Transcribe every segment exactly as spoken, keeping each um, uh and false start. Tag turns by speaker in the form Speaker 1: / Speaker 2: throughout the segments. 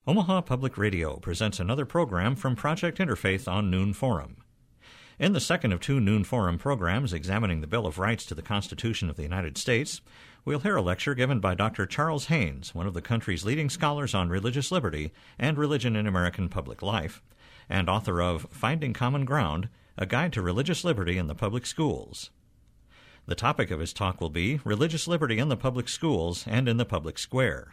Speaker 1: Omaha Public Radio presents another program from Project Interfaith on Noon Forum. In the second of two Noon Forum programs examining the Bill of Rights to the Constitution of the United States, we'll hear a lecture given by Doctor Charles Haynes, one of the country's leading scholars on religious liberty and religion in American public life, and author of Finding Common Ground, A Guide to Religious Liberty in the Public Schools. The topic of his talk will be Religious Liberty in the Public Schools and in the Public Square.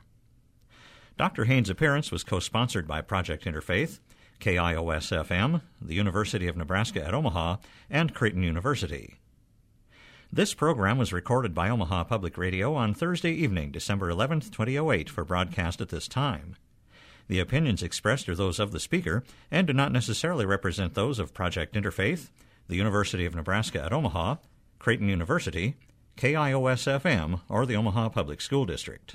Speaker 1: Doctor Haynes' appearance was co-sponsored by Project Interfaith, K I O S F M, the University of Nebraska at Omaha, and Creighton University. This program was recorded by Omaha Public Radio on Thursday evening, December eleventh, twenty oh eight, for broadcast at this time. The opinions expressed are those of the speaker and do not necessarily represent those of Project Interfaith, the University of Nebraska at Omaha, Creighton University, K I O S F M, or the Omaha Public School District.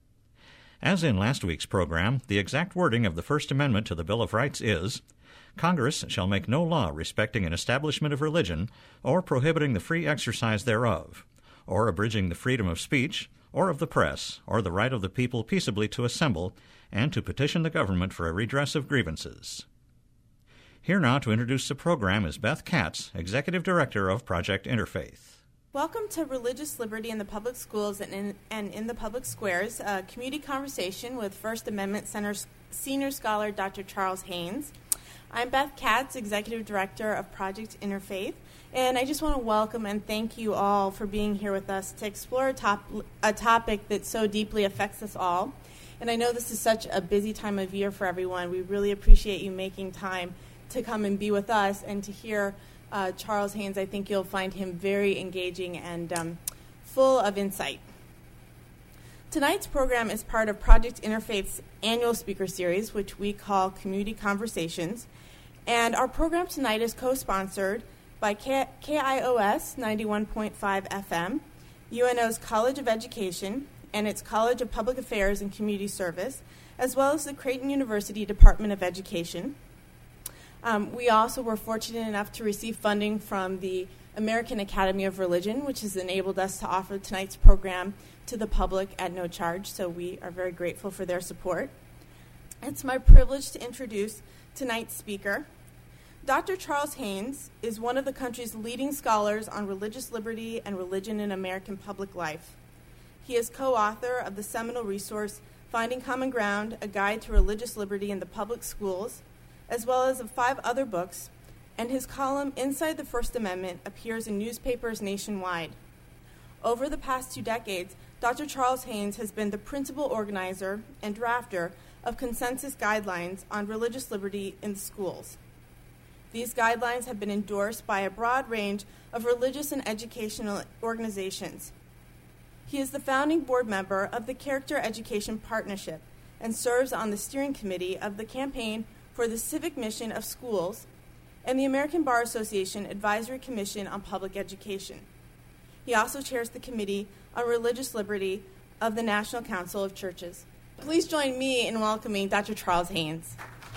Speaker 1: As in last week's program, the exact wording of the First Amendment to the Bill of Rights is, Congress shall make no law respecting an establishment of religion, or prohibiting the free exercise thereof, or abridging the freedom of speech, or of the press, or the right of the people peaceably to assemble, and to petition the government for a redress of grievances. Here now to introduce the program is Beth Katz, Executive Director of Project Interfaith.
Speaker 2: Welcome to Religious Liberty in the Public Schools and in, and in the Public Squares, a community conversation with First Amendment Center Senior Scholar Doctor Charles Haynes. I'm Beth Katz, Executive Director of Project Interfaith, and I just want to welcome and thank you all for being here with us to explore a, top, a topic that so deeply affects us all. And I know this is such a busy time of year for everyone. We really appreciate you making time to come and be with us and to hear Uh, Charles Haynes. I think you'll find him very engaging and um, full of insight. Tonight's program is part of Project Interfaith's annual speaker series, which we call Community Conversations. And our program tonight is co-sponsored by K- KIOS ninety-one point five F M, U N O's College of Education, and its College of Public Affairs and Community Service, as well as the Creighton University Department of Education. Um, we also were fortunate enough to receive funding from the American Academy of Religion, which has enabled us to offer tonight's program to the public at no charge, so we are very grateful for their support. It's my privilege to introduce tonight's speaker. Doctor Charles Haynes is one of the country's leading scholars on religious liberty and religion in American public life. He is co-author of the seminal resource, Finding Common Ground, A Guide to Religious Liberty in the Public Schools, as well as of five other books, and his column Inside the First Amendment appears in newspapers nationwide. Over the past two decades, Doctor Charles Haynes has been the principal organizer and drafter of consensus guidelines on religious liberty in schools. These guidelines have been endorsed by a broad range of religious and educational organizations. He is the founding board member of the Character Education Partnership and serves on the steering committee of the Campaign for the Civic Mission of Schools and the American Bar Association Advisory Commission on Public Education. He also chairs the Committee on Religious Liberty of the National Council of Churches. Please join me in welcoming Doctor Charles Haynes.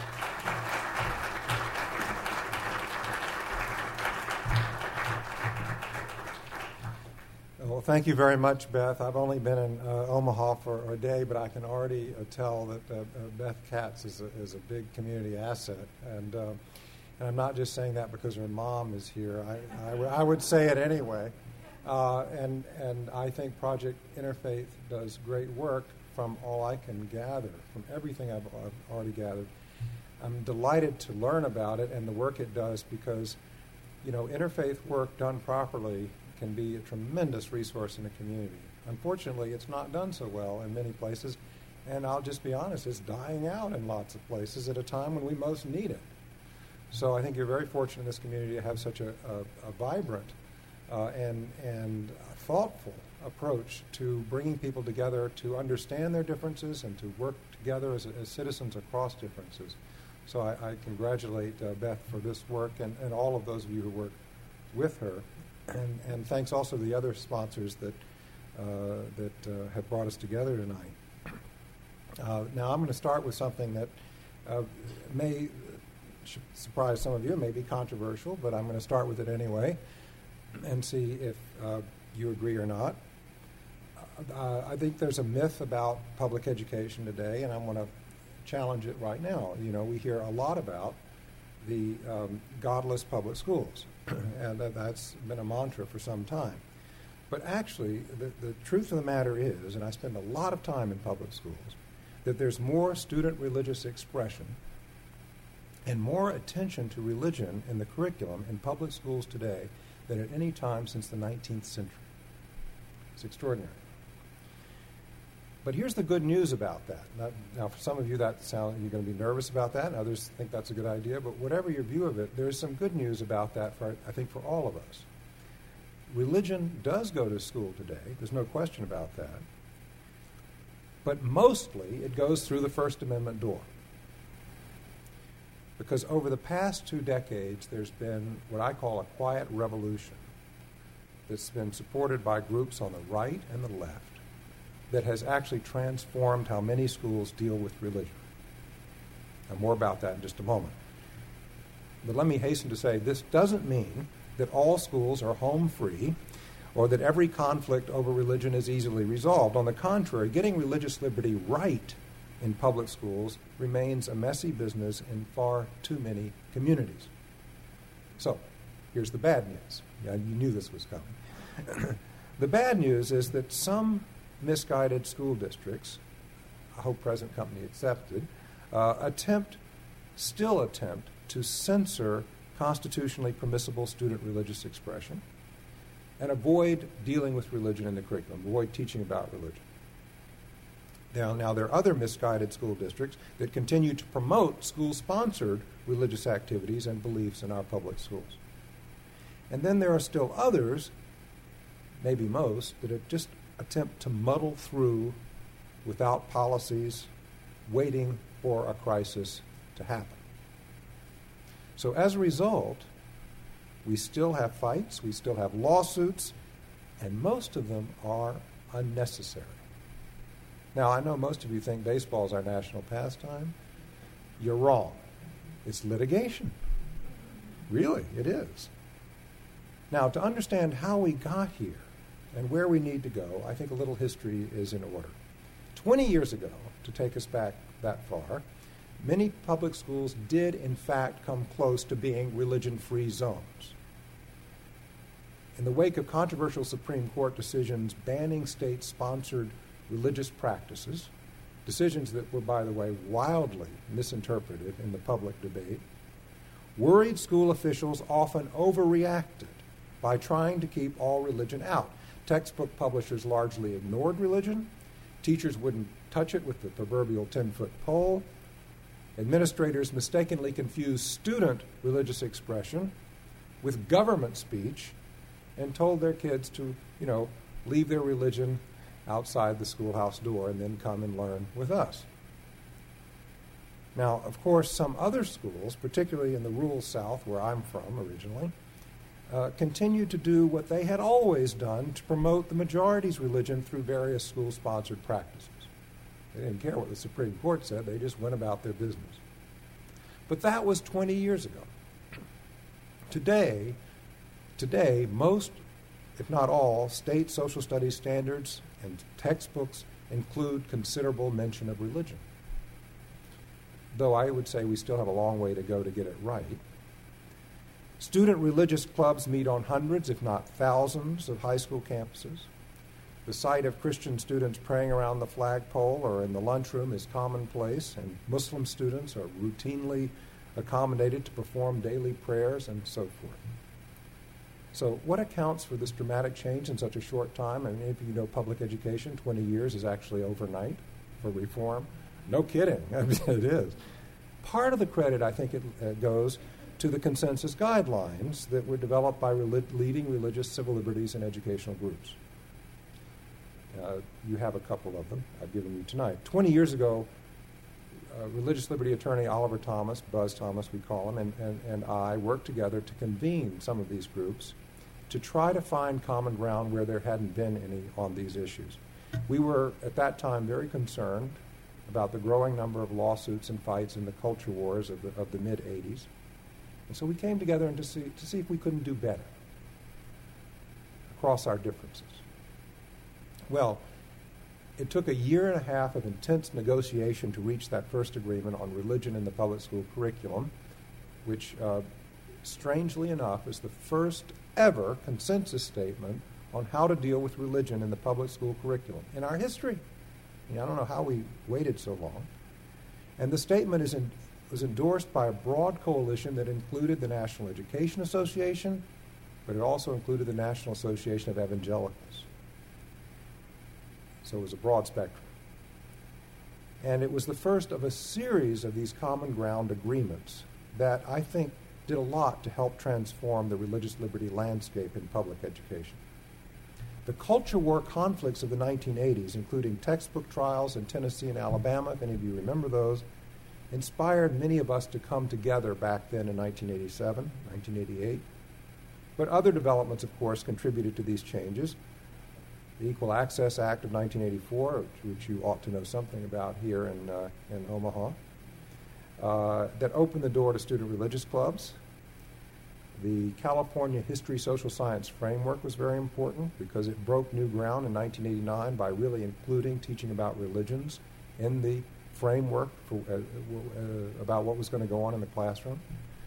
Speaker 3: Well, thank you very much, Beth. I've only been in uh, Omaha for a day, but I can already uh, tell that uh, uh, Beth Katz is a, is a big community asset. And, uh, and I'm not just saying that because her mom is here. I, I, w- I would say it anyway. Uh, and, and I think Project Interfaith does great work from all I can gather, from everything I've, I've already gathered. I'm delighted to learn about it and the work it does because, you know, interfaith work done properly can be a tremendous resource in the community. Unfortunately, it's not done so well in many places, and I'll just be honest, it's dying out in lots of places at a time when we most need it. So I think you're very fortunate in this community to have such a, a, a vibrant uh, and, and thoughtful approach to bringing people together to understand their differences and to work together as, as citizens across differences. So I, I congratulate uh, Beth for this work and, and all of those of you who work with her. And, and thanks also to the other sponsors that uh, that uh, have brought us together tonight. Uh, now I'm going to start with something that uh, may surprise some of you, may be controversial, but I'm going to start with it anyway and see if uh, you agree or not. Uh, I think there's a myth about public education today, and I want to challenge it right now. You know, we hear a lot about the um, godless public schools, and that, that's been a mantra for some time. But actually, the, the truth of the matter is, and I spend a lot of time in public schools, that there's more student religious expression and more attention to religion in the curriculum in public schools today than at any time since the nineteenth century. It's extraordinary. But here's the good news about that. Now, now for some of you, that sound, you're going to be nervous about that, and others think that's a good idea. But whatever your view of it, there's some good news about that, for, I think, for all of us. Religion does go to school today. There's no question about that. But mostly, it goes through the First Amendment door. Because over the past two decades, there's been what I call a quiet revolution that's been supported by groups on the right and the left that has actually transformed how many schools deal with religion. And more about that in just a moment. But let me hasten to say, this doesn't mean that all schools are home free or that every conflict over religion is easily resolved. On the contrary, getting religious liberty right in public schools remains a messy business in far too many communities. So, here's the bad news. Yeah, you knew this was coming. The bad news is that some misguided school districts, I hope present company accepted, uh, attempt, still attempt, to censor constitutionally permissible student religious expression and avoid dealing with religion in the curriculum, avoid teaching about religion. Now, now, there are other misguided school districts that continue to promote school-sponsored religious activities and beliefs in our public schools. And then there are still others, maybe most, that have just attempt to muddle through without policies, waiting for a crisis to happen. So as a result, we still have fights, we still have lawsuits, and most of them are unnecessary. Now, I know most of you think baseball is our national pastime. You're wrong. It's litigation. Really, it is. Now, to understand how we got here and where we need to go, I think a little history is in order. Twenty years ago, to take us back that far, many public schools did, in fact, come close to being religion-free zones. In the wake of controversial Supreme Court decisions banning state-sponsored religious practices, decisions that were, by the way, wildly misinterpreted in the public debate, worried school officials often overreacted by trying to keep all religion out. Textbook publishers largely ignored religion. Teachers wouldn't touch it with the proverbial ten-foot pole. Administrators mistakenly confused student religious expression with government speech and told their kids to, you know, leave their religion outside the schoolhouse door and then come and learn with us. Now, of course, some other schools, particularly in the rural South, where I'm from originally, uh, continued to do what they had always done to promote the majority's religion through various school-sponsored practices. They didn't care what the Supreme Court said. They just went about their business. But that was twenty years ago. Today, today, most, if not all, state social studies standards and textbooks include considerable mention of religion. Though I would say we still have a long way to go to get it right. Student religious clubs meet on hundreds, if not thousands, of high school campuses. The sight of Christian students praying around the flagpole or in the lunchroom is commonplace, and Muslim students are routinely accommodated to perform daily prayers and so forth. So what accounts for this dramatic change in such a short time? I mean, if you know public education, twenty years is actually overnight for reform. No kidding. I mean, it is. Part of the credit, I think, it uh, goes to the consensus guidelines that were developed by rel- leading religious civil liberties and educational groups. Uh, you have a couple of them I've given you tonight. Twenty years ago, uh, religious liberty attorney Oliver Thomas, Buzz Thomas we call him, and, and, and I worked together to convene some of these groups to try to find common ground where there hadn't been any on these issues. We were, at that time, very concerned about the growing number of lawsuits and fights in the culture wars of the, of the mid-eighties. And so we came together and to see, to see if we couldn't do better across our differences. Well, it took a year and a half of intense negotiation to reach that first agreement on religion in the public school curriculum, which, uh, strangely enough, is the first ever consensus statement on how to deal with religion in the public school curriculum in our history. I mean, I don't know how we waited so long. And the statement is in, was endorsed by a broad coalition that included the National Education Association, but it also included the National Association of Evangelicals. So it was a broad spectrum. And it was the first of a series of these common ground agreements that I think did a lot to help transform the religious liberty landscape in public education. The culture war conflicts of the nineteen eighties, including textbook trials in Tennessee and Alabama, if any of you remember those, inspired many of us to come together back then in nineteen eighty-seven, nineteen eighty-eight. But other developments, of course, contributed to these changes. The Equal Access Act of nineteen eighty-four, which you ought to know something about here in, uh, in Omaha, uh, that opened the door to student religious clubs. The California History Social Science Framework was very important because it broke new ground in nineteen eighty-nine by really including teaching about religions in the framework for, uh, uh, about what was going to go on in the classroom.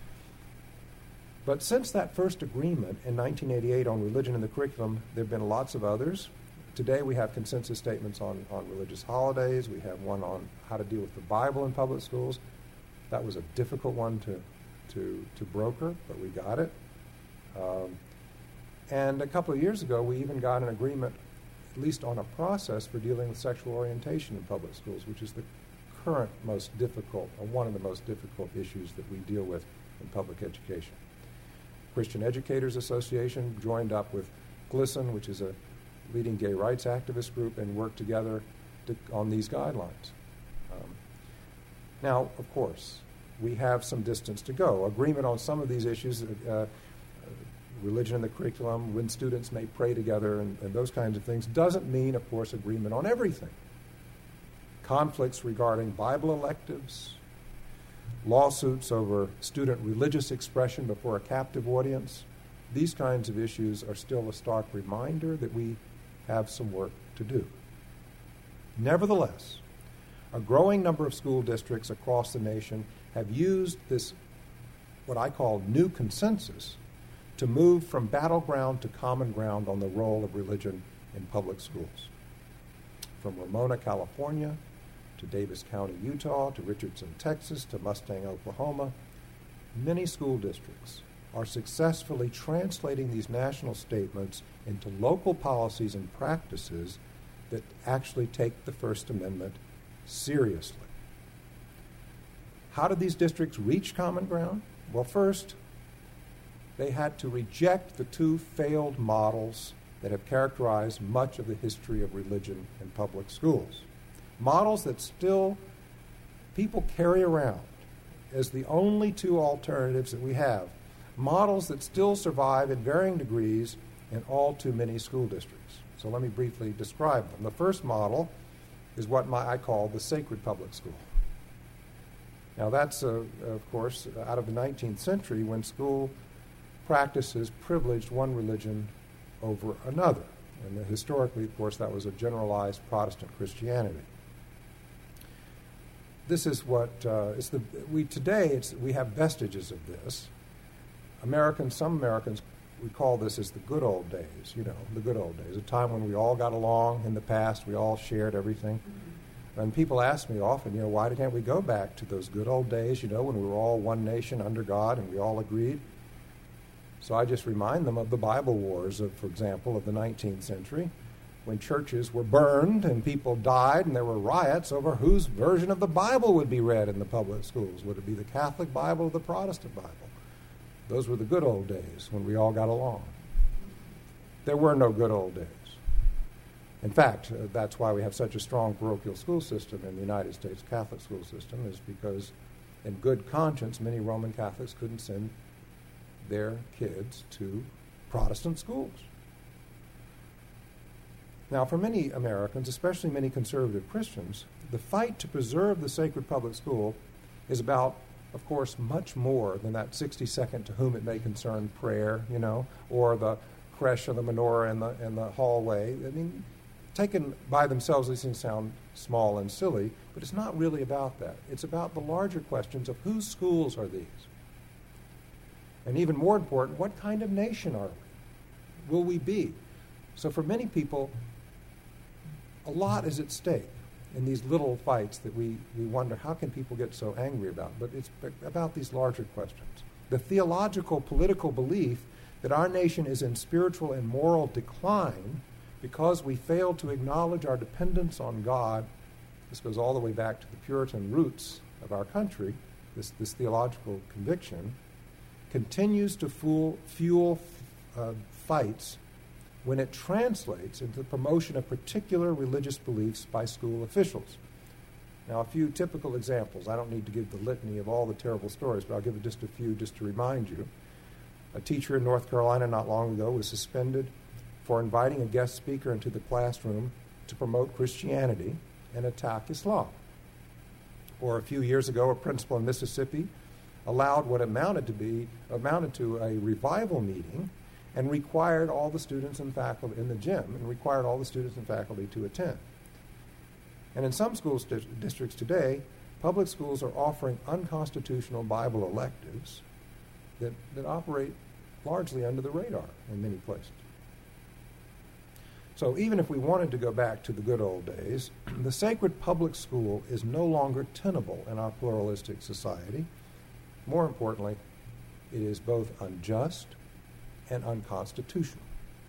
Speaker 3: But since that first agreement in nineteen eighty-eight on religion in the curriculum, there have been lots of others. Today we have consensus statements on, on religious holidays. We have one on how to deal with the Bible in public schools. That was a difficult one to to, to broker, but we got it. Um, and a couple of years ago, we even got an agreement, at least on a process, for dealing with sexual orientation in public schools, which is the current most difficult, or one of the most difficult issues that we deal with in public education. Christian Educators Association joined up with GLSEN, which is a leading gay rights activist group, and worked together to, on these guidelines. Um, now, of course, we have some distance to go. Agreement on some of these issues, uh, religion in the curriculum, when students may pray together, and, and those kinds of things, doesn't mean, of course, agreement on everything. Conflicts regarding Bible electives, lawsuits over student religious expression before a captive audience, these kinds of issues are still a stark reminder that we have some work to do. Nevertheless, a growing number of school districts across the nation have used this, what I call new consensus, to move from battleground to common ground on the role of religion in public schools. From Ramona, California, to Davis County, Utah, to Richardson, Texas, to Mustang, Oklahoma, many school districts are successfully translating these national statements into local policies and practices that actually take the First Amendment seriously. How did these districts reach common ground? Well, first, they had to reject the two failed models that have characterized much of the history of religion in public schools. Models that still people carry around as the only two alternatives that we have. Models that still survive in varying degrees in all too many school districts. So let me briefly describe them. The first model is what my, I call the sacred public school. Now that's, uh, of course, out of the nineteenth century when school practices privileged one religion over another. And historically, of course, that was a generalized Protestant Christianity. This is what, uh, it's the, we today, it's, we have vestiges of this. Americans, some Americans, we call this as the good old days, you know, the good old days, a time when we all got along in the past, we all shared everything. And people ask me often, you know, why can't we go back to those good old days, you know, when we were all one nation under God and we all agreed? So I just remind them of the Bible wars, of, for example, of the nineteenth century, when churches were burned and people died and there were riots over whose version of the Bible would be read in the public schools. Would it be the Catholic Bible or the Protestant Bible? Those were the good old days when we all got along. There were no good old days. In fact, uh, that's why we have such a strong parochial school system in the United States Catholic school system, is because in good conscience, many Roman Catholics couldn't send their kids to Protestant schools. Now, for many Americans, especially many conservative Christians, the fight to preserve the sacred public school is about, of course, much more than that sixty-second to whom it may concern prayer, you know, or the creche or the menorah in the, in the hallway. I mean, taken by themselves, these things sound small and silly, but it's not really about that. It's about the larger questions of whose schools are these? And even more important, what kind of nation are we? Will we be? So for many people, a lot is at stake in these little fights that we, we wonder, how can people get so angry about? But it's about these larger questions. The theological, political belief that our nation is in spiritual and moral decline because we failed to acknowledge our dependence on God. This goes all the way back to the Puritan roots of our country. This, this theological conviction continues to fuel, fuel uh, fights when it translates into the promotion of particular religious beliefs by school officials. Now, a few typical examples. I don't need to give the litany of all the terrible stories, but I'll give just a few just to remind you. A teacher in North Carolina not long ago was suspended for inviting a guest speaker into the classroom to promote Christianity and attack Islam. Or a few years ago, a principal in Mississippi allowed what amounted to be amounted to a revival meeting and required all the students and faculty in the gym and required all the students and faculty to attend. And in some school st- districts today, public schools are offering unconstitutional Bible electives that, that operate largely under the radar in many places. So even if we wanted to go back to the good old days, the sacred public school is no longer tenable in our pluralistic society. More importantly, it is both unjust and unconstitutional.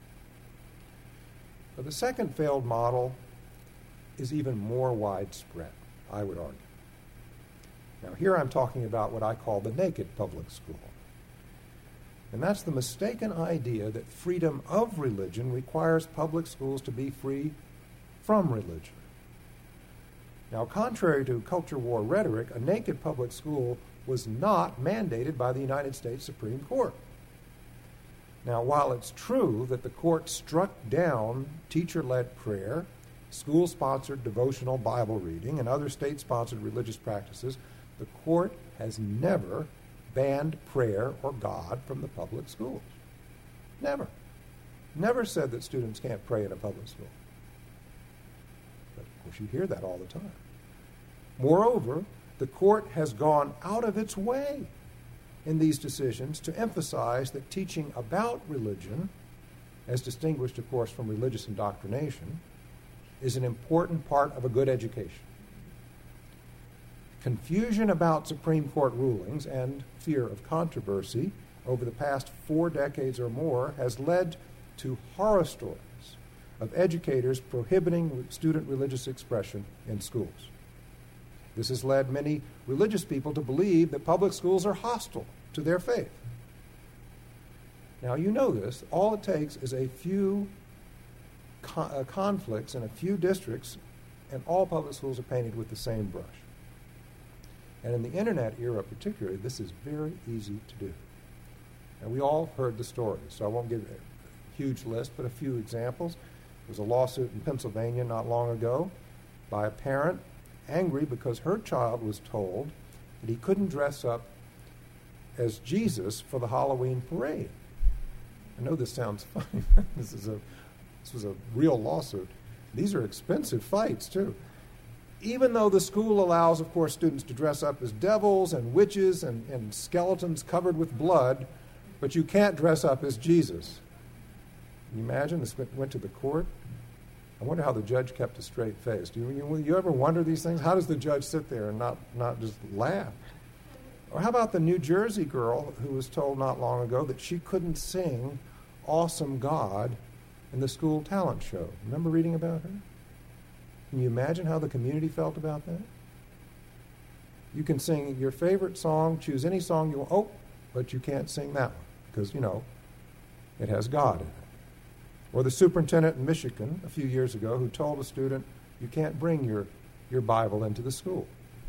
Speaker 3: But the second failed model is even more widespread, I would argue. Now, here I'm talking about what I call the naked public school. And that's the mistaken idea that freedom of religion requires public schools to be free from religion. Now, contrary to culture war rhetoric, a naked public school was not mandated by the United States Supreme Court. Now, while it's true that the court struck down teacher-led prayer, school-sponsored devotional Bible reading, and other state-sponsored religious practices, the court has never banned prayer or God from the public schools. Never. Never said that students can't pray in a public school. But of course you hear that all the time. Moreover, the court has gone out of its way in these decisions to emphasize that teaching about religion, as distinguished, of course, from religious indoctrination, is an important part of a good education. Confusion about Supreme Court rulings and fear of controversy over the past four decades or more has led to horror stories of educators prohibiting student religious expression in schools. This has led many religious people to believe that public schools are hostile to their faith. Now, you know this. All it takes is a few con- uh, conflicts in a few districts, and all public schools are painted with the same brush. And in the internet era particularly, this is very easy to do. And we all heard the stories, so I won't give a huge list, but a few examples. There was a lawsuit in Pennsylvania not long ago by a parent angry because her child was told that he couldn't dress up as Jesus for the Halloween parade. I know this sounds funny. this is a this was a real lawsuit. These are expensive fights, too. Even though the school allows, of course, students to dress up as devils and witches and, and skeletons covered with blood, but you can't dress up as Jesus. Can you imagine? This went, went to the court. I wonder how the judge kept a straight face. Do you, you, you ever wonder these things? How does the judge sit there and not, not just laugh? Or how about the New Jersey girl who was told not long ago that she couldn't sing Awesome God in the school talent show? Remember reading about her? Can you imagine how the community felt about that? You can sing your favorite song, choose any song you want, oh, but you can't sing that one because, you know, it has God in it. Or the superintendent in Michigan a few years ago who told a student, you can't bring your, your Bible into the school.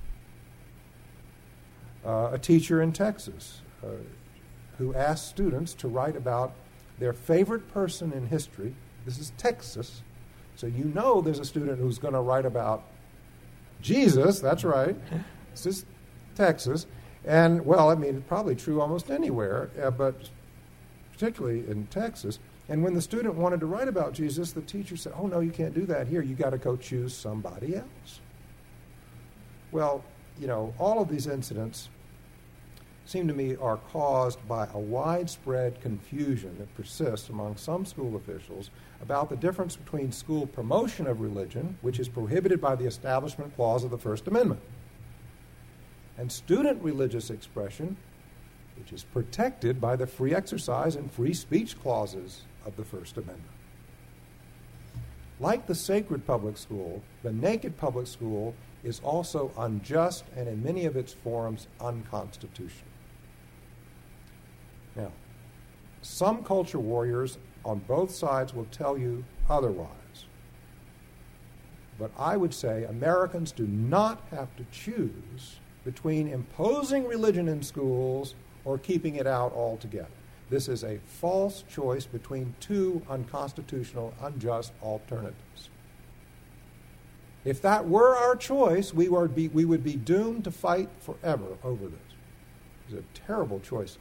Speaker 3: Uh, a teacher in Texas uh, who asked students to write about their favorite person in history. This is Texas. So you know there's a student who's going to write about Jesus. That's right. This is Texas. And, well, I mean, it's probably true almost anywhere, uh, but particularly in Texas. And when the student wanted to write about Jesus, the teacher said, oh, no, you can't do that here. You got to go choose somebody else. Well, you know, all of these incidents seem to me are caused by a widespread confusion that persists among some school officials about the difference between school promotion of religion, which is prohibited by the Establishment Clause of the First Amendment, and student religious expression, which is protected by the free exercise and free speech clauses of the First Amendment. Like the sacred public school, the naked public school is also unjust and in many of its forms unconstitutional. Now, some culture warriors on both sides will tell you otherwise. But I would say Americans do not have to choose between imposing religion in schools or keeping it out altogether. This is a false choice between two unconstitutional, unjust alternatives. If that were our choice, we would be, we would be doomed to fight forever over this. These are terrible choices.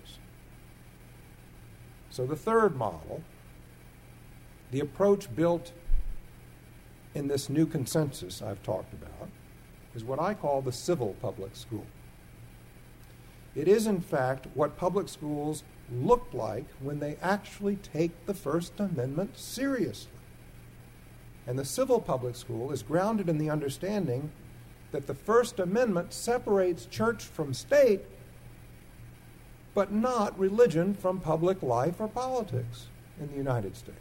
Speaker 3: So the third model, the approach built in this new consensus I've talked about, is what I call the civil public school. It is, in fact, what public schools look like when they actually take the First Amendment seriously. And the civil public school is grounded in the understanding that the First Amendment separates church from state, but not religion from public life or politics in the United States.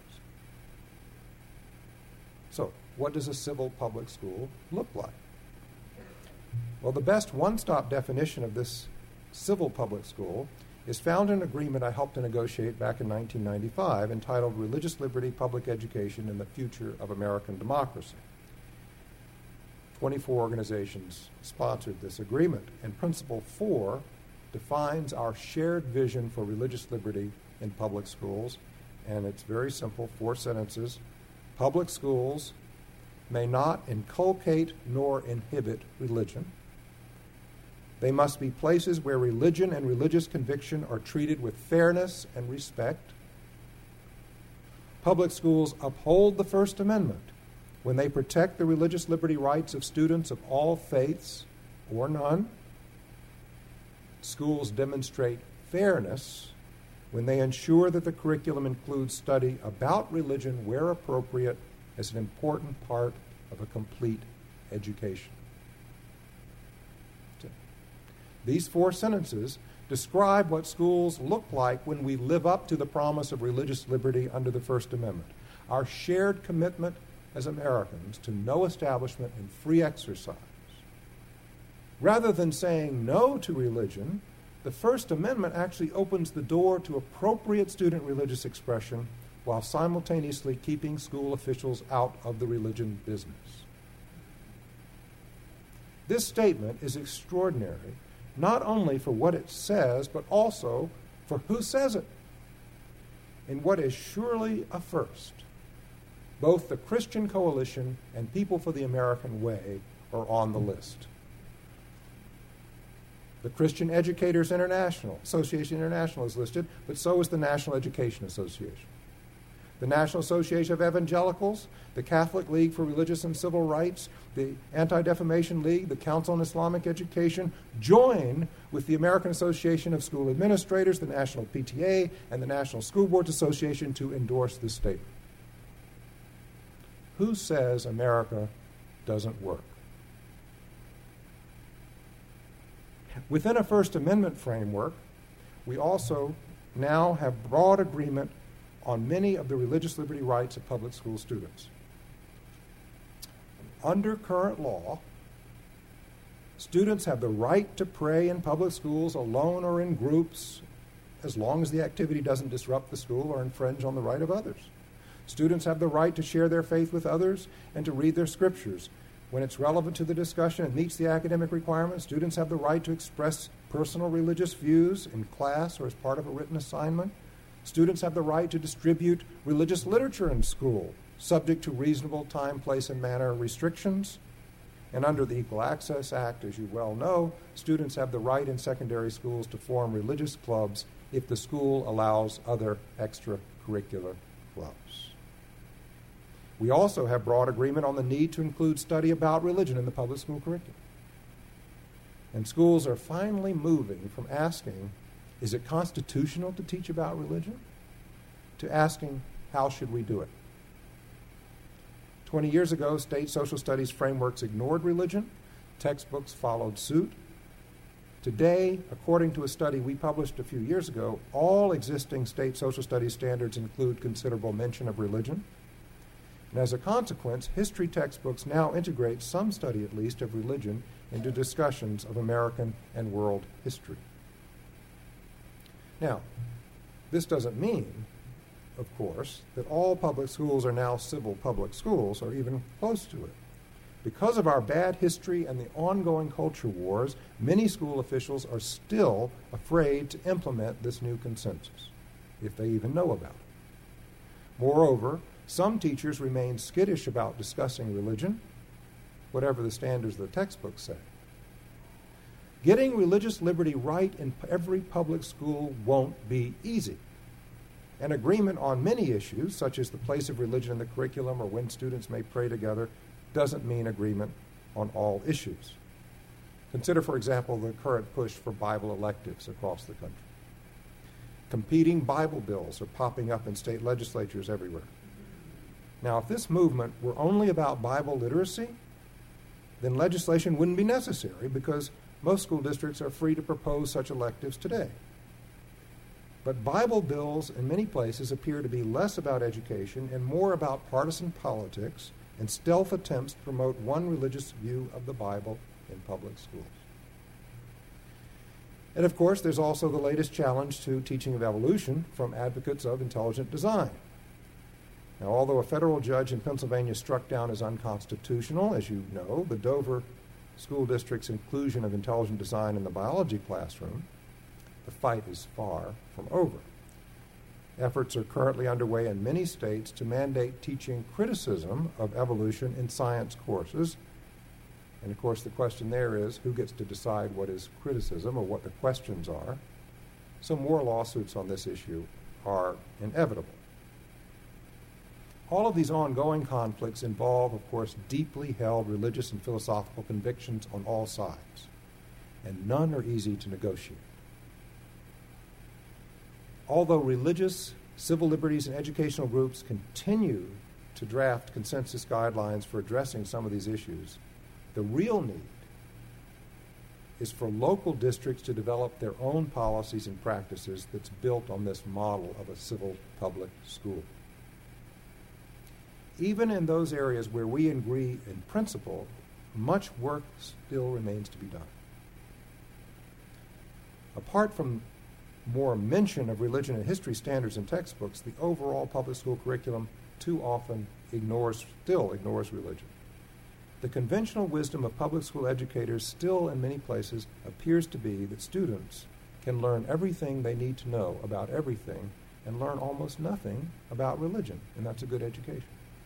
Speaker 3: So, what does a civil public school look like? Well, the best one-stop definition of this civil public school is found in an agreement I helped to negotiate back in nineteen ninety-five entitled Religious Liberty, Public Education, and the Future of American Democracy. twenty-four organizations sponsored this agreement, and Principle four defines our shared vision for religious liberty in public schools, and it's very simple, four sentences. Public schools may not inculcate nor inhibit religion. They must be places where religion and religious conviction are treated with fairness and respect. Public schools uphold the First Amendment when they protect the religious liberty rights of students of all faiths or none. Schools demonstrate fairness when they ensure that the curriculum includes study about religion where appropriate as an important part of a complete education. These four sentences describe what schools look like when we live up to the promise of religious liberty under the First Amendment. Our shared commitment as Americans to no establishment and free exercise. Rather than saying no to religion, the First Amendment actually opens the door to appropriate student religious expression while simultaneously keeping school officials out of the religion business. This statement is extraordinary, not only for what it says, but also for who says it. In what is surely a first, both the Christian Coalition and People for the American Way are on the list. The Christian Educators International, Association International is listed, but so is the National Education Association. The National Association of Evangelicals, the Catholic League for Religious and Civil Rights, the Anti-Defamation League, the Council on Islamic Education join with the American Association of School Administrators, the National P T A, and the National School Boards Association to endorse this statement. Who says America doesn't work? Within a First Amendment framework, we also now have broad agreement on many of the religious liberty rights of public school students. Under current law, students have the right to pray in public schools alone or in groups as long as the activity doesn't disrupt the school or infringe on the right of others. Students have the right to share their faith with others and to read their scriptures. When it's relevant to the discussion and meets the academic requirements, students have the right to express personal religious views in class or as part of a written assignment. Students have the right to distribute religious literature in school, subject to reasonable time, place, and manner restrictions. And under the Equal Access Act, as you well know, students have the right in secondary schools to form religious clubs if the school allows other extracurricular close. We also have broad agreement on the need to include study about religion in the public school curriculum. And schools are finally moving from asking, is it constitutional to teach about religion, to asking, how should we do it? Twenty years ago, state social studies frameworks ignored religion. Textbooks followed suit. Today, according to a study we published a few years ago, all existing state social studies standards include considerable mention of religion. And as a consequence, history textbooks now integrate some study, at least, of religion into discussions of American and world history. Now, this doesn't mean, of course, that all public schools are now civil public schools or even close to it. Because of our bad history and the ongoing culture wars, many school officials are still afraid to implement this new consensus, if they even know about it. Moreover, some teachers remain skittish about discussing religion, whatever the standards of the textbooks say. Getting religious liberty right in every public school won't be easy. An agreement on many issues, such as the place of religion in the curriculum or when students may pray together, doesn't mean agreement on all issues. Consider, for example, the current push for Bible electives across the country. Competing Bible bills are popping up in state legislatures everywhere. Now, if this movement were only about Bible literacy, then legislation wouldn't be necessary because most school districts are free to propose such electives today. But Bible bills in many places appear to be less about education and more about partisan politics and stealth attempts to promote one religious view of the Bible in public schools. And of course, there's also the latest challenge to teaching of evolution from advocates of intelligent design. Now, although a federal judge in Pennsylvania struck down as unconstitutional, as you know, the Dover School District's inclusion of intelligent design in the biology classroom, the fight is far from over. Efforts are currently underway in many states to mandate teaching criticism of evolution in science courses. And of course, the question there is, who gets to decide what is criticism or what the questions are? So more lawsuits on this issue are inevitable. All of these ongoing conflicts involve, of course, deeply held religious and philosophical convictions on all sides, and none are easy to negotiate. Although religious, civil liberties, and educational groups continue to draft consensus guidelines for addressing some of these issues, the real need is for local districts to develop their own policies and practices that's built on this model of a civil public school. Even in those areas where we agree in principle, much work still remains to be done. Apart from more mention of religion and history standards in textbooks, the overall public school curriculum too often ignores, still ignores religion. The conventional wisdom of public school educators still in many places appears to be that students can learn everything they need to know about everything and learn almost nothing about religion, and that's a good education.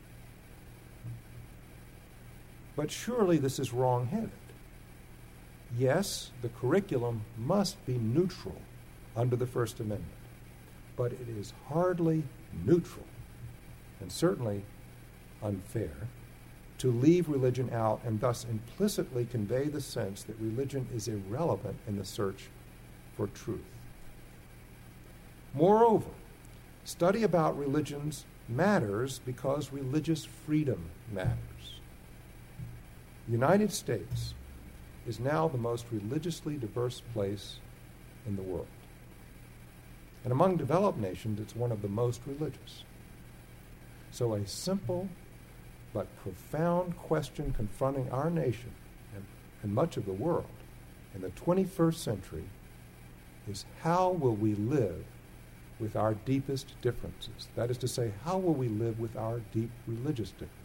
Speaker 3: But surely this is wrong-headed. Yes, the curriculum must be neutral under the First Amendment, but it is hardly neutral, and certainly unfair, to leave religion out and thus implicitly convey the sense that religion is irrelevant in the search for truth. Moreover, study about religions matters because religious freedom matters. The United States is now the most religiously diverse place in the world. And among developed nations, it's one of the most religious. So a simple but profound question confronting our nation and, and much of the world in the twenty-first century is, how will we live with our deepest differences? That is to say, how will we live with our deep religious differences?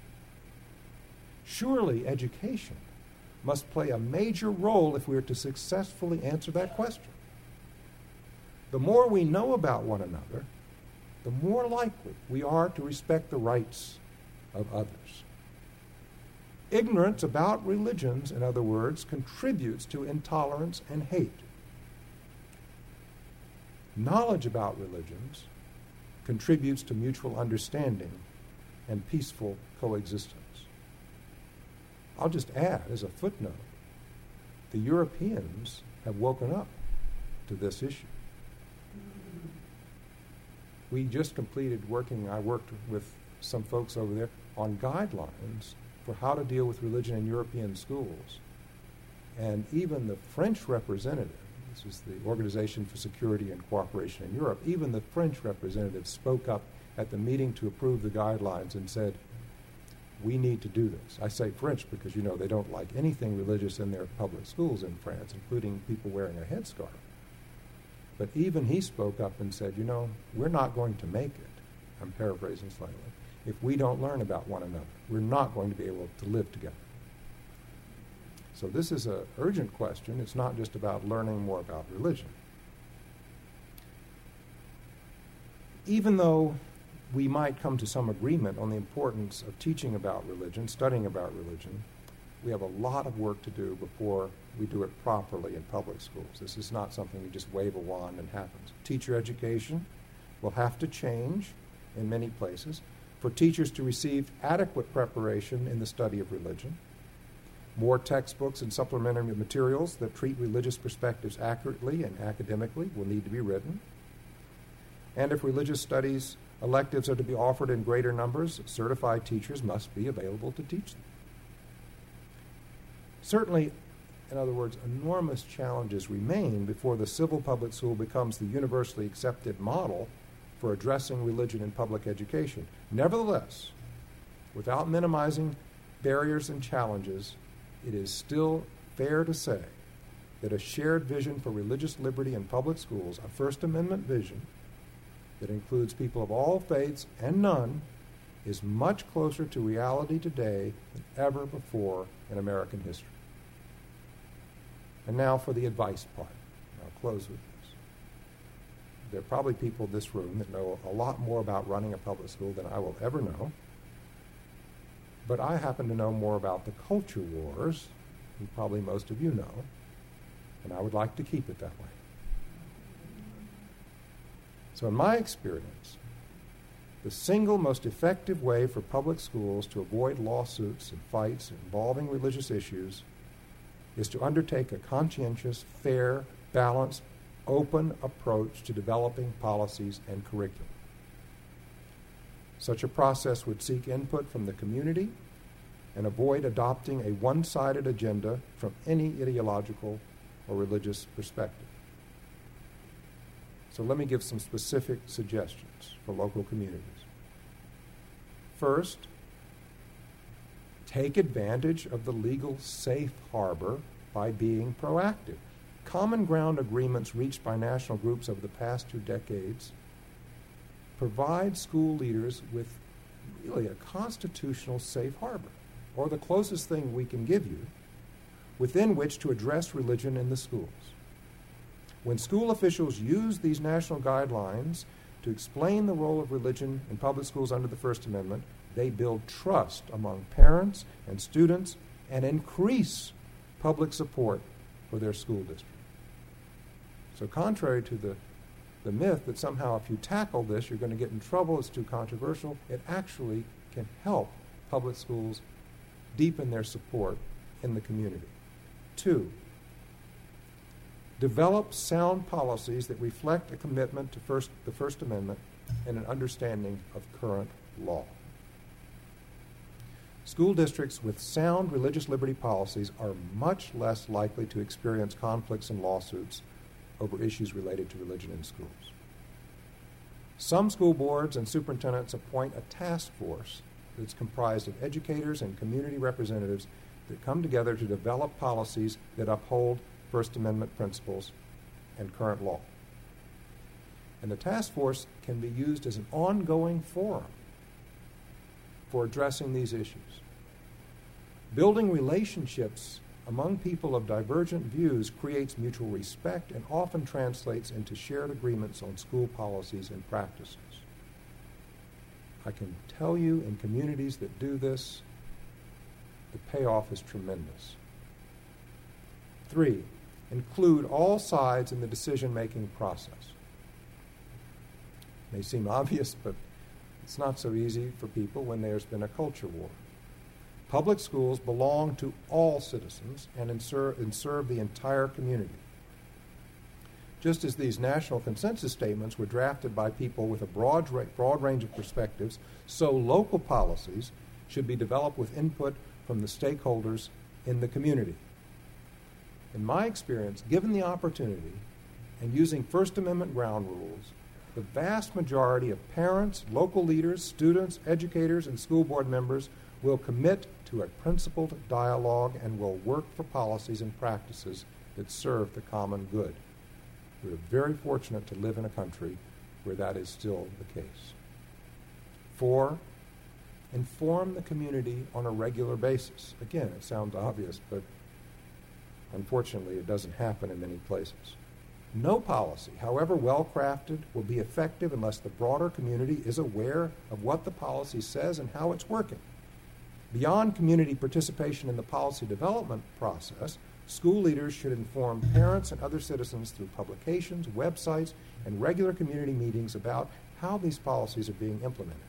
Speaker 3: Surely education must play a major role if we are to successfully answer that question. The more we know about one another, the more likely we are to respect the rights of others. Ignorance about religions, in other words, contributes to intolerance and hate. Knowledge about religions contributes to mutual understanding and peaceful coexistence. I'll just add, as a footnote, the Europeans have woken up to this issue. We just completed working, I worked with some folks over there on guidelines for how to deal with religion in European schools. And even the French representative, this is the Organization for Security and Cooperation in Europe, even the French representative spoke up at the meeting to approve the guidelines and said, we need to do this. I say French because, you know, they don't like anything religious in their public schools in France, including people wearing a headscarf. But even he spoke up and said, you know, we're not going to make it, I'm paraphrasing slightly, if we don't learn about one another. We're not going to be able to live together. So this is an urgent question. It's not just about learning more about religion. Even though we might come to some agreement on the importance of teaching about religion, studying about religion, we have a lot of work to do before we do it properly in public schools. This is not something you just wave a wand and happens. Teacher education will have to change in many places for teachers to receive adequate preparation in the study of religion. More textbooks and supplementary materials that treat religious perspectives accurately and academically will need to be written. And if religious studies electives are to be offered in greater numbers, certified teachers must be available to teach them. Certainly, in other words, enormous challenges remain before the civil public school becomes the universally accepted model for addressing religion in public education. Nevertheless, without minimizing barriers and challenges, it is still fair to say that a shared vision for religious liberty in public schools, a First Amendment vision that includes people of all faiths and none, is much closer to reality today than ever before in American history. And now for the advice part. I'll close with this. There are probably people in this room that know a lot more about running a public school than I will ever know. But I happen to know more about the culture wars than probably most of you know, and I would like to keep it that way. So in my experience, the single most effective way for public schools to avoid lawsuits and fights involving religious issues is to undertake a conscientious, fair, balanced, open approach to developing policies and curriculum. Such a process would seek input from the community and avoid adopting a one-sided agenda from any ideological or religious perspective. So let me give some specific suggestions for local communities. First, take advantage of the legal safe harbor by being proactive. Common ground agreements reached by national groups over the past two decades provide school leaders with really a constitutional safe harbor, or the closest thing we can give you, within which to address religion in the schools. When school officials use these national guidelines to explain the role of religion in public schools under the First Amendment, they build trust among parents and students and increase public support for their school district. So contrary to the, the myth that somehow if you tackle this you're going to get in trouble, it's too controversial, it actually can help public schools deepen their support in the community. Two, develop sound policies that reflect a commitment to first, the First Amendment and an understanding of current law. School districts with sound religious liberty policies are much less likely to experience conflicts and lawsuits over issues related to religion in schools. Some school boards and superintendents appoint a task force that's comprised of educators and community representatives that come together to develop policies that uphold First Amendment principles and current law. And the task force can be used as an ongoing forum for addressing these issues. Building relationships among people of divergent views creates mutual respect and often translates into shared agreements on school policies and practices. I can tell you in communities that do this, the payoff is tremendous. Three, include all sides in the decision-making process. May seem obvious, but it's not so easy for people when there's been a culture war. Public schools belong to all citizens and, insur- and serve the entire community. Just as these national consensus statements were drafted by people with a broad, ra- broad range of perspectives, so local policies should be developed with input from the stakeholders in the community. In my experience, given the opportunity and using First Amendment ground rules, the vast majority of parents, local leaders, students, educators, and school board members will commit to a principled dialogue and will work for policies and practices that serve the common good. We're very fortunate to live in a country where that is still the case. Four, inform the community on a regular basis. Again, it sounds obvious, but unfortunately it doesn't happen in many places. No policy, however well crafted, will be effective unless the broader community is aware of what the policy says and how it's working. Beyond community participation in the policy development process, school leaders should inform parents and other citizens through publications, websites, and regular community meetings about how these policies are being implemented.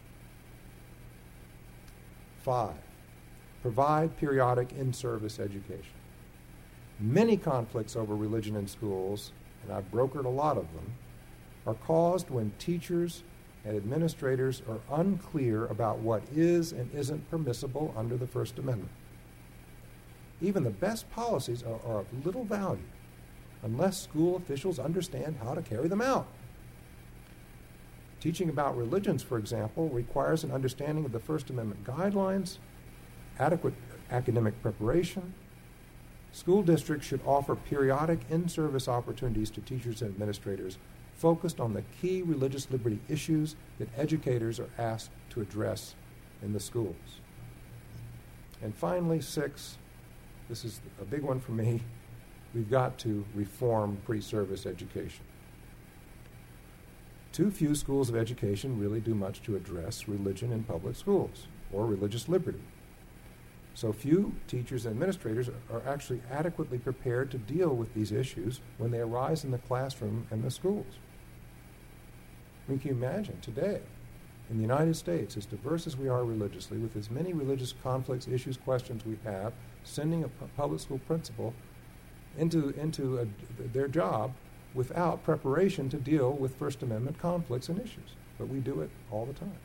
Speaker 3: Five, provide periodic in-service education. Many conflicts over religion in schools, and I've brokered a lot of them, are caused when teachers and administrators are unclear about what is and isn't permissible under the First Amendment. Even the best policies are, are of little value unless school officials understand how to carry them out. Teaching about religions, for example, requires an understanding of the First Amendment guidelines, adequate academic preparation. School districts should offer periodic in-service opportunities to teachers and administrators focused on the key religious liberty issues that educators are asked to address in the schools. And finally, six, this is a big one for me, we've got to reform pre-service education. Too few schools of education really do much to address religion in public schools or religious liberty. So few teachers and administrators are actually adequately prepared to deal with these issues when they arise in the classroom and the schools. I mean, can you imagine today, in the United States, as diverse as we are religiously, with as many religious conflicts, issues, questions we have, sending a pu- public school principal into, into a, their job without preparation to deal with First Amendment conflicts and issues. But we do it all the time.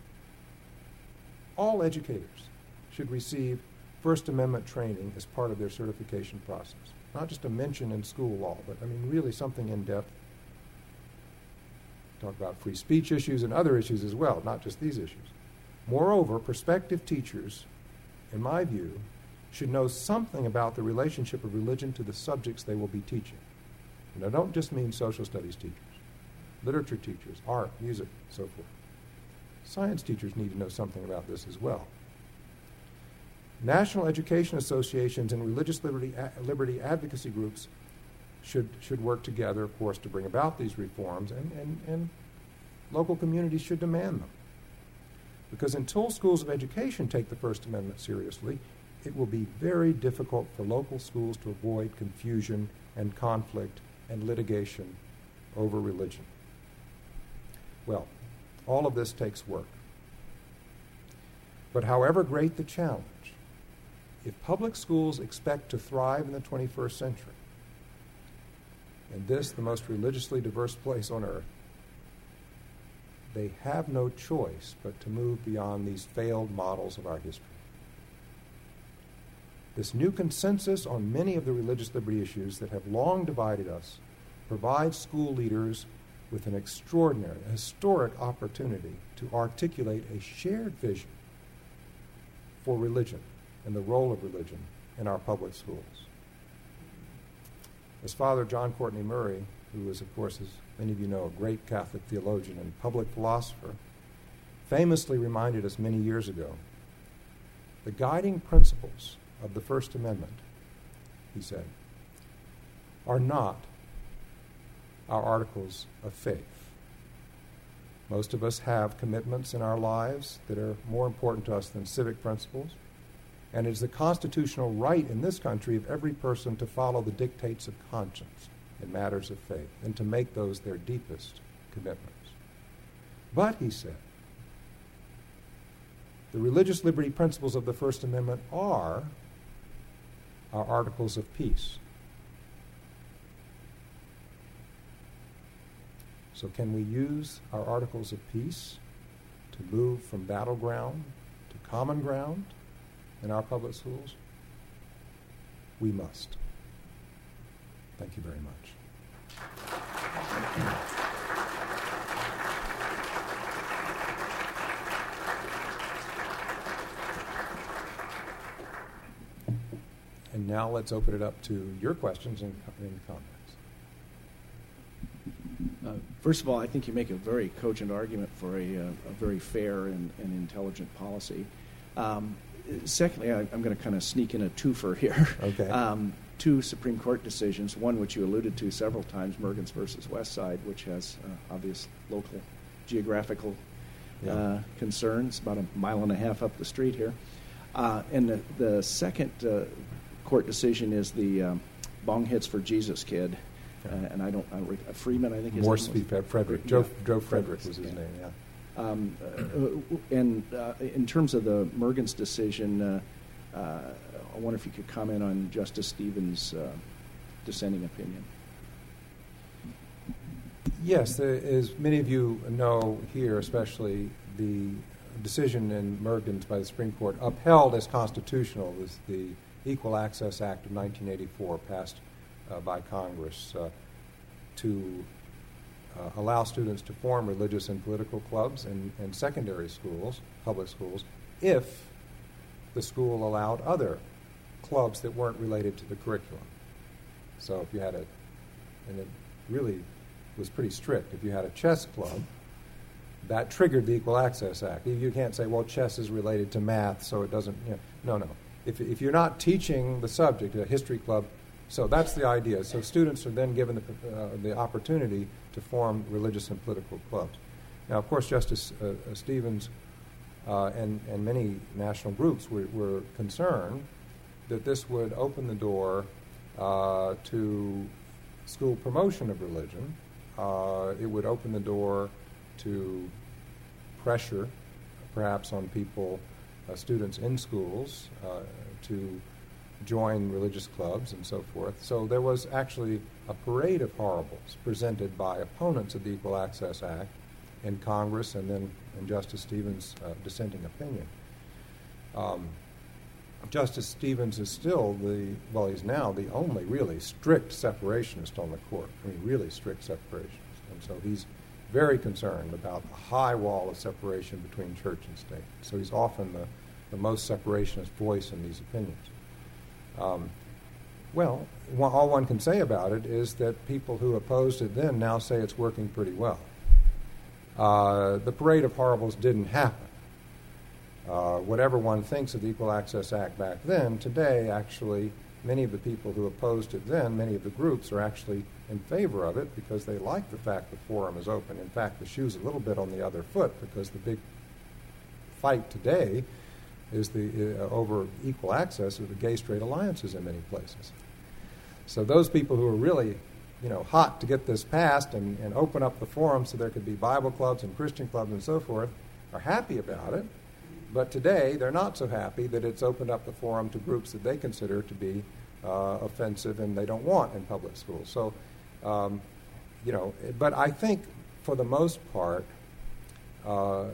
Speaker 3: All educators should receive First Amendment training as part of their certification process. Not just a mention in school law, but I mean really something in depth. Talk about free speech issues and other issues as well, not just these issues. Moreover, prospective teachers, in my view, should know something about the relationship of religion to the subjects they will be teaching. And I don't just mean social studies teachers, literature teachers, art, music, so forth. Science teachers need to know something about this as well. National education associations and religious liberty, a, liberty advocacy groups should, should work together, of course, to bring about these reforms, and, and, and local communities should demand them. Because until schools of education take the First Amendment seriously, it will be very difficult for local schools to avoid confusion and conflict and litigation over religion. Well, all of this takes work. But however great the challenge, if public schools expect to thrive in the twenty-first century, and this, the most religiously diverse place on earth, they have no choice but to move beyond these failed models of our history. This new consensus on many of the religious liberty issues that have long divided us provides school leaders with an extraordinary, historic opportunity to articulate a shared vision for religion and the role of religion in our public schools. As Father John Courtney Murray, who is, of course, as many of you know, a great Catholic theologian and public philosopher, famously reminded us many years ago, the guiding principles of the First Amendment, he said, are not our articles of faith. Most of us have commitments in our lives that are more important to us than civic principles, and it is the constitutional right in this country of every person to follow the dictates of conscience in matters of faith and to make those their deepest commitments. But, he said, the religious liberty principles of the First Amendment are our articles of peace. So can we use our articles of peace to move from battleground to common ground in our public schools? We must. Thank you very much. And now let's open it up to your questions and, and comments.
Speaker 4: Uh, first of all, I think you make a very cogent argument for a, uh, a very fair and, and intelligent policy. Um, secondly, I, I'm going to kind of sneak in a twofer here.
Speaker 3: Okay.
Speaker 4: Um, two Supreme Court decisions, one which you alluded to several times, Mergens versus Westside, which has uh, obvious local geographical
Speaker 3: Yeah.
Speaker 4: uh, concerns, about a mile and a half up the street here. Uh, and the, the second uh, court decision is the um, Bong Hits for Jesus kid. Uh, and I don't, I don't, uh, Freeman, I think his
Speaker 3: Morse
Speaker 4: name
Speaker 3: v.
Speaker 4: was.
Speaker 3: Frederick. Joe,
Speaker 4: Yeah.
Speaker 3: Joe Frederick was his
Speaker 4: yeah.
Speaker 3: name, yeah.
Speaker 4: Um, uh, and uh, in terms of the Mergens decision, uh, uh, I wonder if you could comment on Justice Stevens' uh, dissenting opinion.
Speaker 3: Yes, there, as many of you know here, especially the decision in Mergens by the Supreme Court upheld as constitutional was the Equal Access Act of nineteen eighty-four, passed uh, by Congress uh, to uh, allow students to form religious and political clubs in, in secondary schools, public schools, if the school allowed other clubs that weren't related to the curriculum. So if you had a, and it really was pretty strict, if you had a chess club, that triggered the Equal Access Act. You can't say, well, chess is related to math, so it doesn't, you know, no, no. If, if you're not teaching the subject, a history club, so that's the idea. So students are then given the, uh, the opportunity to form religious and political clubs. Now, of course, Justice uh, uh, Stevens uh, and, and many national groups were, were concerned that this would open the door uh, to school promotion of religion. Uh, it would open the door to pressure, perhaps on people, uh, students in schools, uh, to join religious clubs and so forth. So there was actually a parade of horribles presented by opponents of the Equal Access Act in Congress and then in Justice Stevens' uh, dissenting opinion. Um, Justice Stevens is still the, well, he's now the only really strict separationist on the court. I mean, really strict separationist. And so he's very concerned about the high wall of separation between church and state. So he's often the, the most separationist voice in these opinions. Um, well, one, all one can say about it is that people who opposed it then now say it's working pretty well. Uh, the parade of horribles didn't happen. Uh, whatever one thinks of the Equal Access Act back then, today actually many of the people who opposed it then, many of the groups are actually in favor of it because they like the fact the forum is open. In fact, the shoe's a little bit on the other foot because the big fight today is the uh, over equal access of the gay-straight alliances in many places. So those people who are really, you know, hot to get this passed and, and open up the forum so there could be Bible clubs and Christian clubs and so forth are happy about it. But today they're not so happy that it's opened up the forum to groups that they consider to be uh, offensive and they don't want in public schools. So, um, you know, but I think for the most part, uh,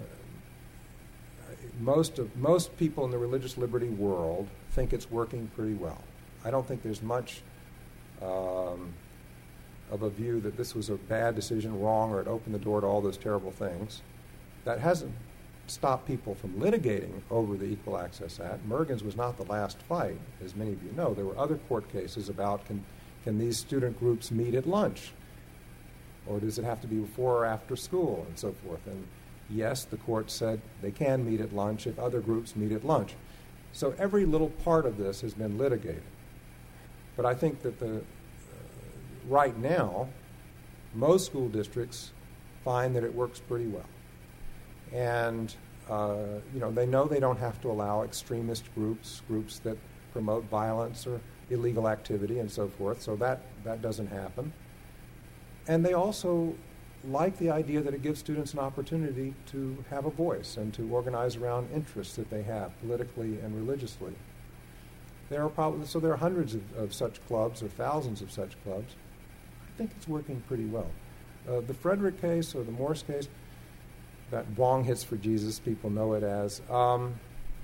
Speaker 3: most of most people in the religious liberty world think it's working pretty well. I don't think there's much um, of a view that this was a bad decision, wrong, or it opened the door to all those terrible things. That hasn't stopped people from litigating over the Equal Access Act. Mergens was not the last fight, as many of you know. There were other court cases about can, can these student groups meet at lunch? Or does it have to be before or after school, and so forth? And yes, the court said they can meet at lunch if other groups meet at lunch. So every little part of this has been litigated. But I think that the uh, right now, most school districts find that it works pretty well. And, uh, you know, they know they don't have to allow extremist groups, groups that promote violence or illegal activity and so forth, so that, that doesn't happen. And they also like the idea that it gives students an opportunity to have a voice and to organize around interests that they have politically and religiously. There are probably, so there are hundreds of, of such clubs or thousands of such clubs. I think it's working pretty well. Uh, the Frederick case or the Morse case, that Bong Hits for Jesus, people know it as, um,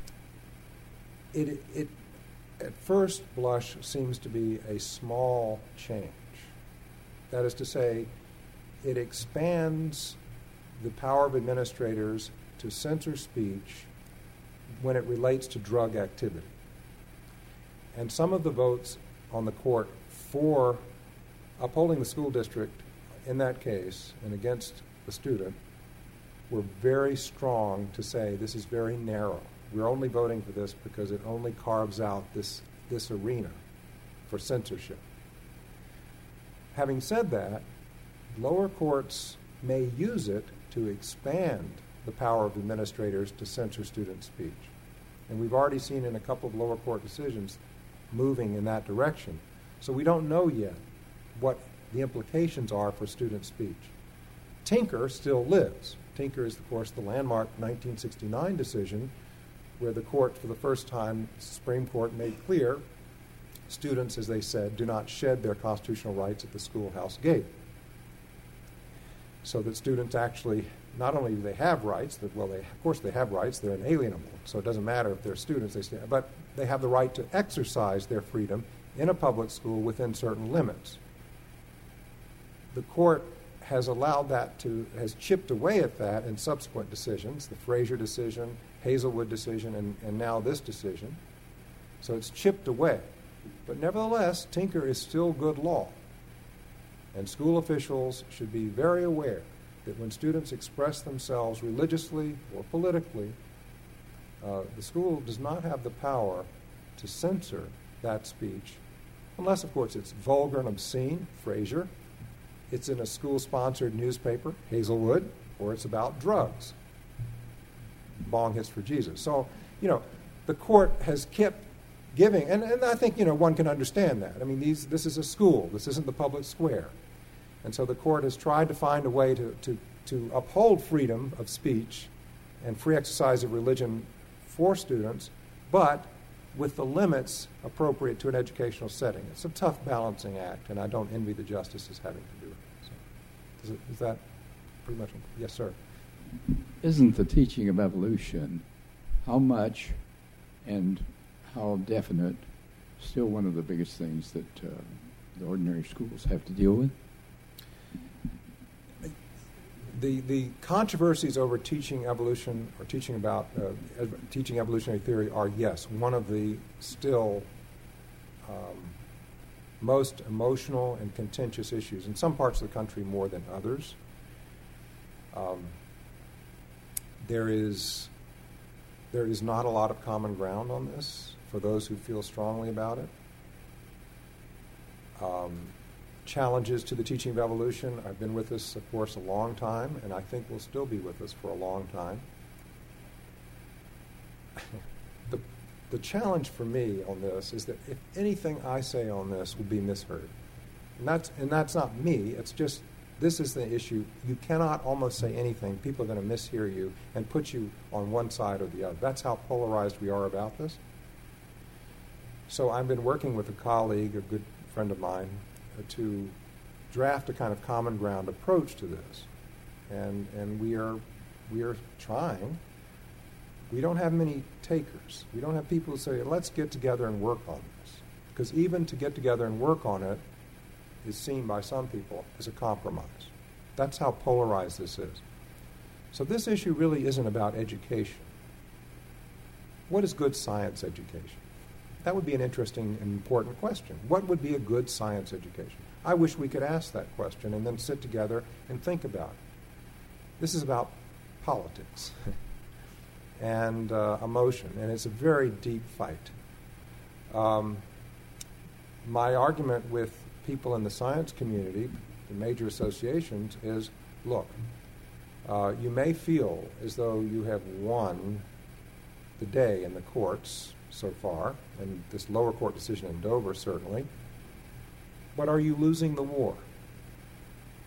Speaker 3: it, it at first blush seems to be a small change. That is to say, it expands the power of administrators to censor speech when it relates to drug activity. And some of the votes on the court for upholding the school district in that case and against the student were very strong to say this is very narrow. We're only voting for this because it only carves out this, this arena for censorship. Having said that, lower courts may use it to expand the power of administrators to censor student speech. And we've already seen in a couple of lower court decisions moving in that direction. So we don't know yet what the implications are for student speech. Tinker still lives. Tinker is, of course, the landmark nineteen sixty-nine decision where the court, for the first time, the Supreme Court made clear students, as they said, do not shed their constitutional rights at the schoolhouse gate. So that students actually, not only do they have rights, that, well, they, of course they have rights, they're inalienable, so it doesn't matter if they're students, they stay, but they have the right to exercise their freedom in a public school within certain limits. The court has allowed that to, has chipped away at that in subsequent decisions, the Frazier decision, Hazelwood decision, and, and now this decision. So it's chipped away. But nevertheless, Tinker is still good law. And school officials should be very aware that when students express themselves religiously or politically, uh, the school does not have the power to censor that speech, unless, of course, it's vulgar and obscene, Frazier, it's in a school-sponsored newspaper, Hazelwood, or it's about drugs, Bong Hits for Jesus. So, you know, the court has kept giving, and, and I think, you know, one can understand that. I mean, these, this is a school. This isn't the public square. And so the court has tried to find a way to, to, to uphold freedom of speech and free exercise of religion for students, but with the limits appropriate to an educational setting. It's a tough balancing act, and I don't envy the justices having to do it. So, is, it, is that pretty much? Yes, sir.
Speaker 5: Isn't the teaching of evolution, how much and how definite, still one of the biggest things that uh, the ordinary schools have to deal with?
Speaker 3: The, the controversies over teaching evolution or teaching about uh, ev- teaching evolutionary theory are, yes, one of the still um, most emotional and contentious issues in some parts of the country more than others. Um, there is there is not a lot of common ground on this for those who feel strongly about it. Um, challenges to the teaching of evolution have been with us, of course, a long time, and I think will still be with us for a long time. the, the challenge for me on this is that if anything I say on this will be misheard, and that's, and that's not me, it's just this is the issue. You cannot almost say anything. People are going to mishear you and put you on one side or the other. That's how polarized we are about this. So I've been working with a colleague, a good friend of mine, to draft a kind of common ground approach to this, and and we are we are trying. We don't have many takers. We don't have people who say, let's get together and work on this, because even to get together and work on it is seen by some people as a compromise. That's how polarized this is. So this issue really isn't about education. What is good science education? That would be an interesting and important question. What would be a good science education? I wish we could ask that question and then sit together and think about it. This is about politics and uh, emotion, and it's a very deep fight. Um, my argument with people in the science community, the major associations, is, look, uh, you may feel as though you have won the day in the courts so far, and this lower court decision in Dover certainly, but are you losing the war?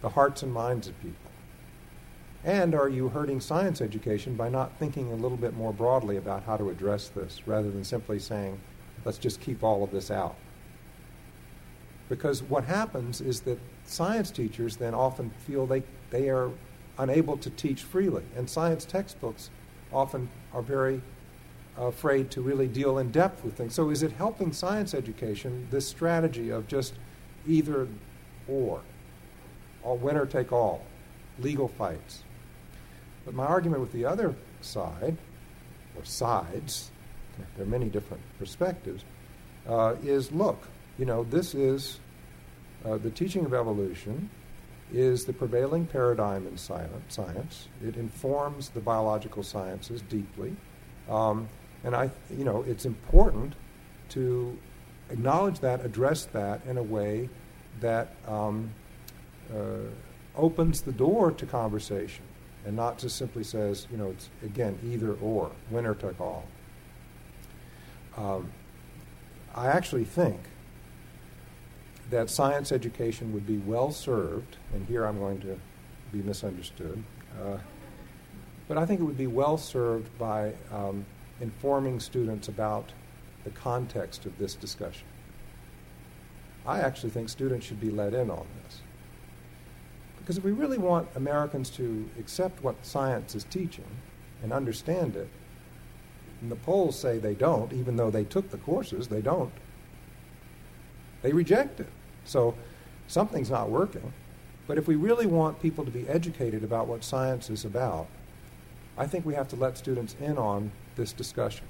Speaker 3: the hearts and minds of people? And are you hurting science education by not thinking a little bit more broadly about how to address this, rather than simply saying, let's just keep all of this out? Because what happens is that science teachers then often feel they, they are unable to teach freely, and science textbooks often are very afraid to really deal in depth with things. So is it helping science education, this strategy of just either or, or winner take all, legal fights? But my argument with the other side, or sides, there are many different perspectives, uh, is look, you know, this is uh, the teaching of evolution is the prevailing paradigm in science. It informs the biological sciences deeply. Um, and I, you know, it's important to acknowledge that, address that in a way that um, uh, opens the door to conversation, and not just simply says, you know, it's, again, either or, winner take all. Um, I actually think that science education would be well served, and here I'm going to be misunderstood, uh, but I think it would be well served by um, informing students about the context of this discussion. I actually think students should be let in on this. Because if we really want Americans to accept what science is teaching and understand it, and the polls say they don't, even though they took the courses, they don't. They reject it. So something's not working. But if we really want people to be educated about what science is about, I think we have to let students in on this discussion.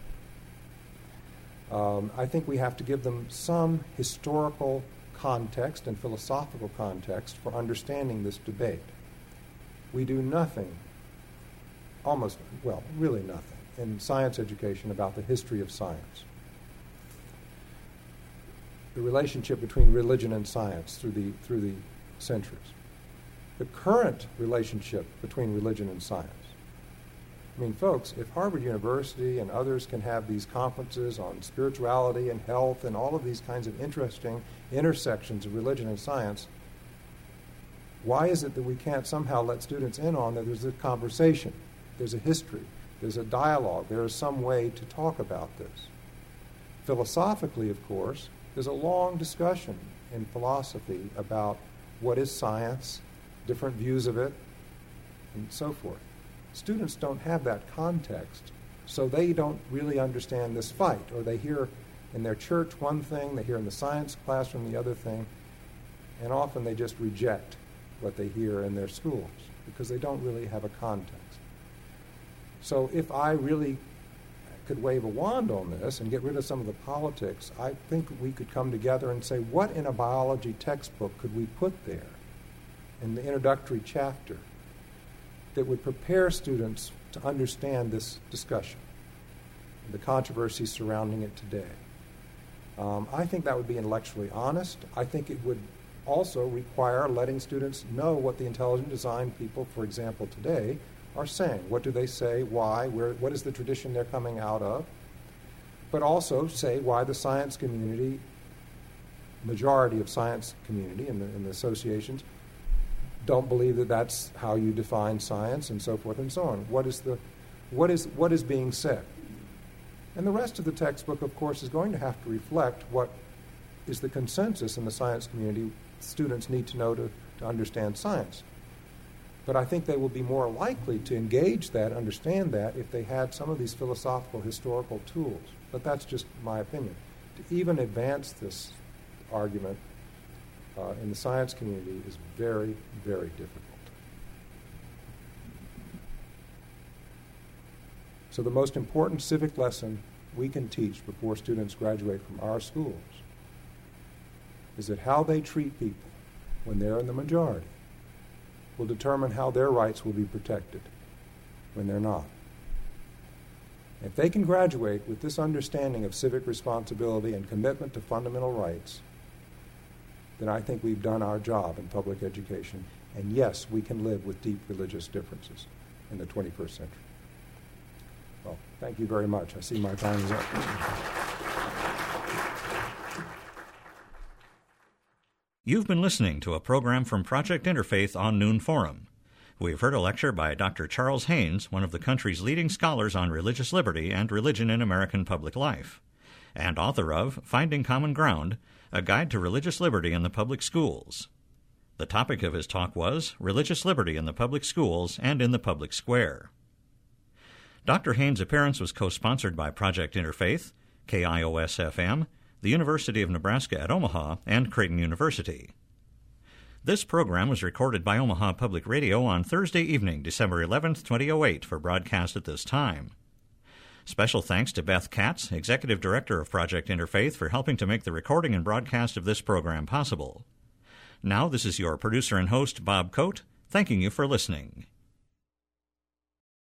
Speaker 3: Um, I think we have to give them some historical context and philosophical context for understanding this debate. We do nothing, almost, well, really nothing, in science education about the history of science. The relationship between religion and science through the, through the centuries. The current relationship between religion and science. I mean, folks, if Harvard University and others can have these conferences on spirituality and health and all of these kinds of interesting intersections of religion and science, why is it that we can't somehow let students in on that there's a conversation, there's a history, there's a dialogue, there is some way to talk about this? Philosophically, of course, there's a long discussion in philosophy about what is science, different views of it, and so forth. Students don't have that context, so they don't really understand this fight, or they hear in their church one thing, they hear in the science classroom the other thing, and often they just reject what they hear in their schools because they don't really have a context. So if I really could wave a wand on this and get rid of some of the politics, I think we could come together and say, what in a biology textbook could we put there in the introductory chapter that would prepare students to understand this discussion, the controversies surrounding it today? Um, I think that would be intellectually honest. I think it would also require letting students know what the intelligent design people, for example, today, are saying. What do they say? Why? Where? What is the tradition they're coming out of? But also say why the science community, majority of science community in the, in the associations, don't believe that that's how you define science, and so forth and so on. What is the, what is what is being said? And the rest of the textbook, of course, is going to have to reflect what is the consensus in the science community students need to know to, to understand science. But I think they will be more likely to engage that, understand that, if they had some of these philosophical, historical tools. But that's just my opinion. To even advance this argument uh, in the science community is very, very difficult. So the most important civic lesson we can teach before students graduate from our schools is that how they treat people when they're in the majority will determine how their rights will be protected when they're not. If they can graduate with this understanding of civic responsibility and commitment to fundamental rights, then I think we've done our job in public education. And yes, we can live with deep religious differences in the twenty-first century. Well, thank you very much. I see my time is up.
Speaker 1: You've been listening to a program from Project Interfaith on Noon Forum. We've heard a lecture by Doctor Charles Haynes, one of the country's leading scholars on religious liberty and religion in American public life, and author of Finding Common Ground, A Guide to Religious Liberty in the Public Schools. The topic of his talk was Religious Liberty in the Public Schools and in the Public Square. Doctor Haynes' appearance was co-sponsored by Project Interfaith, K I O S F M, the University of Nebraska at Omaha, and Creighton University. This program was recorded by Omaha Public Radio on Thursday evening, December eleventh, twenty oh eight, for broadcast at this time. Special thanks to Beth Katz, Executive Director of Project Interfaith, for helping to make the recording and broadcast of this program possible. Now, this is your producer and host, Bob Coate, thanking you for listening.